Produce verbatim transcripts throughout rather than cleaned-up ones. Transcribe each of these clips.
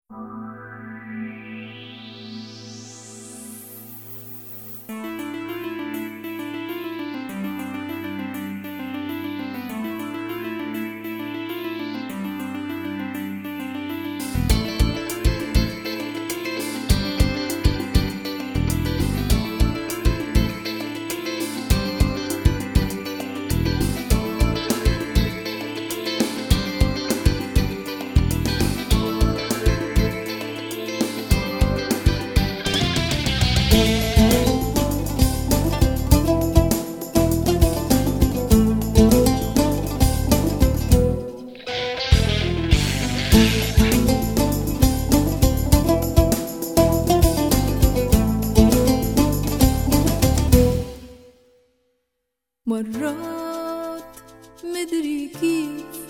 مرات مدري كيف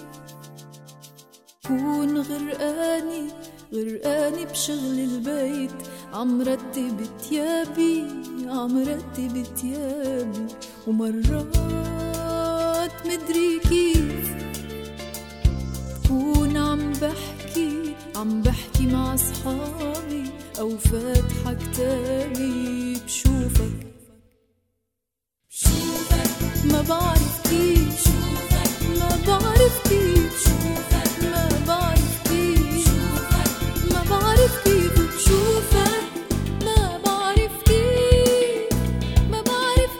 كون غرقاني غرقاني بشغل البيت، عم رتب تيابي عم رتب تيابي. ومرات مدري كيف كون عم بحكي عم بحكي مع أصحابي أو فاتحة كتابي بشوفك ما بعرف كيف ما بعرف كيف ما بعرف كيف ما بعرف كيف بشوفك ما بعرف كيف ما بعرف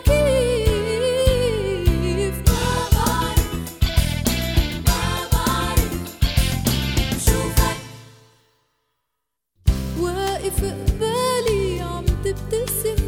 كيف ما بعرف ما بعرف بشوفك. واقف قبالي عم تبتسم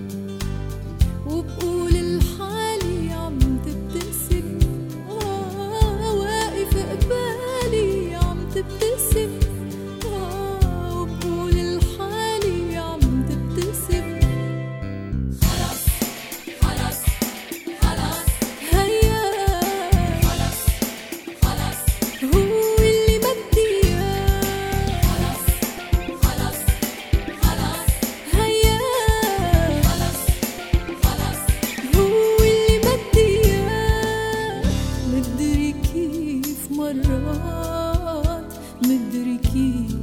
وبقول الحالي عم تبتسم، آه واقف قبالي عم تبتسم، آه وبقول الحالي عم تبتسم. خلص خلص خلص هيا خلص خلص هو اللي بدي اياه. خلص خلص خلص هيا خلص خلص هو اللي بدي اياه. مدري كيف مرات مدري كيف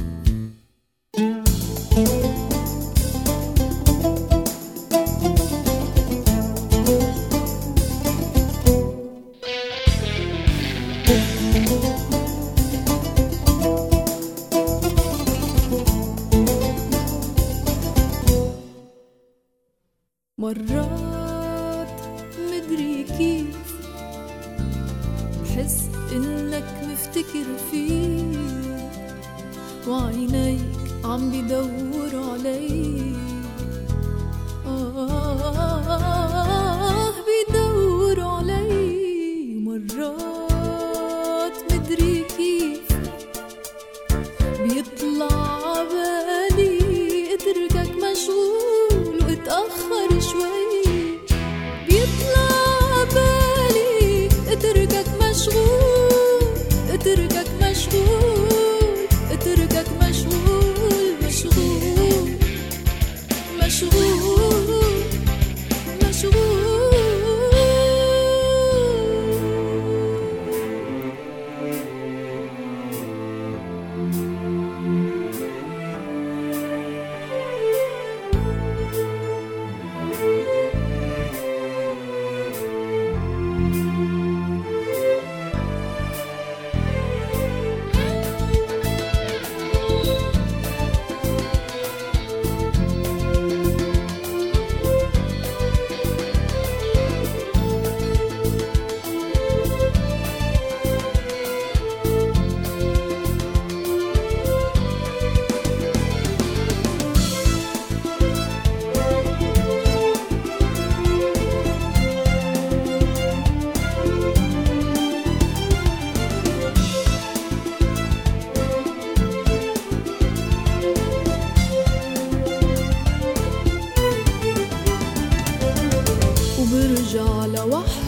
مرات مدري كيف بحس إنك مفتكر فيه وعينيك عم بيدوروا علي، آه بيدوروا علي. مرات مدري كيف بيطلع عبالي اتركك مشغول واتأخر شوي، بيطلع عبالي اتركك مشغول اتركك مشغول اتركك مشغول مشغول مشغول مشغول. وبرجع لوحدي